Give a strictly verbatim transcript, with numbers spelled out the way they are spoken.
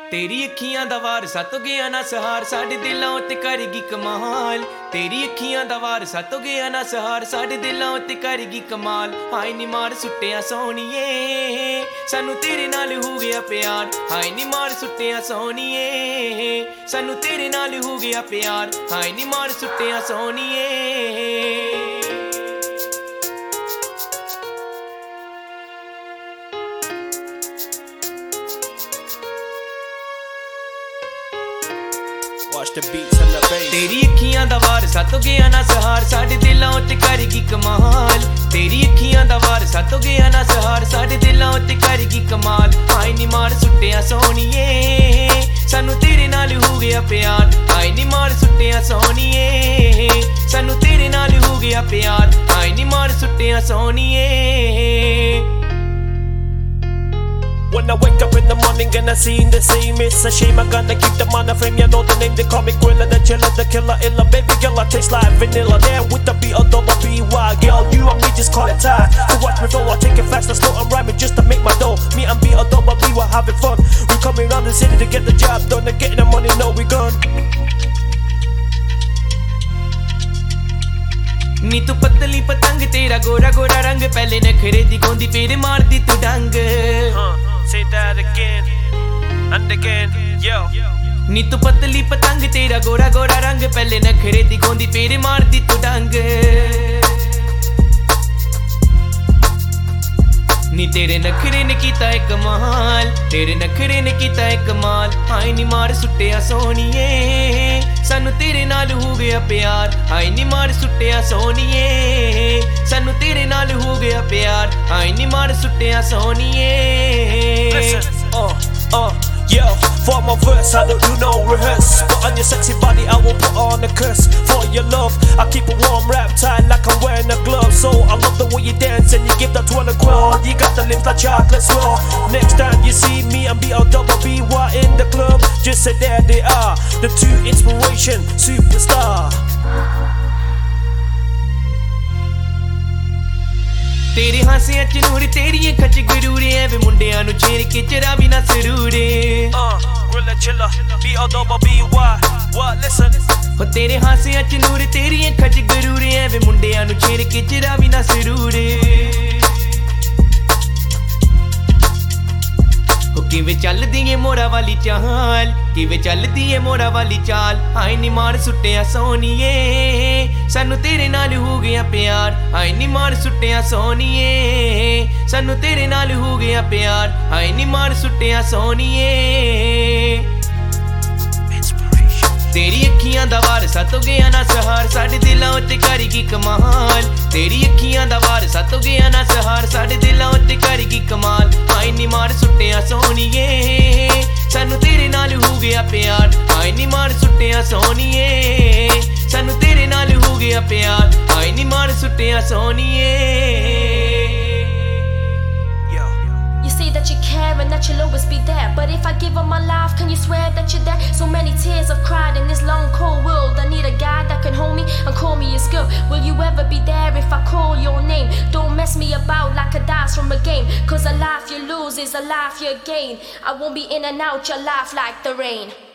तेरी अखियां दा वार सत गया ना सहार साडे दिलों ते करेगी कमाल। तेरी अखियां दा वार सत गया ना सहार साडे दिलों ते करेगी कमाल। हाय नी मार सुट्टिया सोहणीए सानू तेरे नाल हो गया प्यार। हाय नी मार सुट्टिया सोहणीए सानू तेरे नाल हो गया प्यार। हाय नी मार सुट्टिया सोहणीए। Watch the beats and the bass. तेरी अखियां दा वार सत गया ना सहार साडे दिलों ते करेगी कमाल। तेरी अखियां दा वार सत गया ना सहार साडे दिलों ते करेगी कमाल। हाय नी मार सुट्टिया सोहणीए सानू तेरे नाल हो गया प्यार। हाय नी मार सुट्टिया सोहणीए सानू तेरे नाल हो गया प्यार। हाय नी मार सुट्टिया सोहणीए। When I wake up in the morning and I see the same, it's a shame I gotta keep them on the frame. You know the name, they call me Gorilla, the chiller, the killer, illa. Baby girl, I taste like vanilla. There with the B O double B Y. Girl, you and me just call it time. So watch me flow, I take it fast and slow. I'm rhyming just to make my dough. Me and B O double B Y having fun. We coming around the city to get the job done. To get the money, no we gone. नी तू पतली पतंग तेरा गोरा गोरा रंग पहले नखरे दिखाउंदी फिर मारदी तू डंग। Say that again and again, yo. नी तू पतली पतंग तेरा गोरा गोरा रंग पहले नखरे दिखाउंदी फिर मारदी तू डंग। नी तेरे नखरे ने कीता है कमाल, तेरे नखरे ने कीता है कमाल। हाय नी मार सुट्टिया सोहणीए सानू तेरे नाल हो गया प्यार। हाय नी मार सुट्टिया सोहणीए सानू तेरे नाल हो गया प्यार। हाय नी मार सुट्टिया सोहणीए। Listen, uh, uh, yo. For my verse, I don't do no rehearse, but on your sexy body, I will put on a curse. For your love, I keep a warm wrap tight like I'm wearing a glove. So I love the way you dance and you give that twirl a whirl. You got the lips like chocolate swirl. Next time you see me, I'm B O double B Y in the club. Just say there they are, the two inspiration superstar. तेरे हासियां च नूर तेरियां खच गरूरे ऐ वे मुंडियां नू छेड़ के चरा भी ना सरूरे। Uh, Gorilla chiller, B O double B Y. What? Listen. हो तेरे हासियां च नूर तेरियां खच गरूरे ऐ वे मुंडियां नू छेड़ के चरा भी ना सरूरे। हो किवें चलदी ए मोरा वाली चाल, किवें चलदी ए मोरा वाली चाल। हाय नी मार सुट्टिया सोहणीए सानू तेरे नाल हो गया प्यार। हाय नी मार सुट्टिया सोहणीए सानू तेरे नाल हो गया प्यार। हाय नी मार सुट्टिया सोहणीए। तेरी अखियां दा वार सत गया ना सहार साडे दिलों ते करेगी कमाल। तेरी अखियां दा वार सत गया ना सहार साडे दिलों ते करेगी कमाल। हाय नी मार सुट्टिया सोहणीए सानू तेरे नाल हो गया प्यार। हाय नी मार सुट्टिया सोहणीए सानू तेरे नाल हो गया प्यार। हाय नी मार सुट्टिया सोहणीए। You say that you care and that you'll always be there, but if I give up my life, can you swear that you're there? So many tears I've cried in this long cold world. I need a guy that can hold me and call me his girl. Will you ever be there if I call your name? Don't mess me about like a dice from a game, cause a life you lose is a life you gain. I won't be in and out your life like the rain.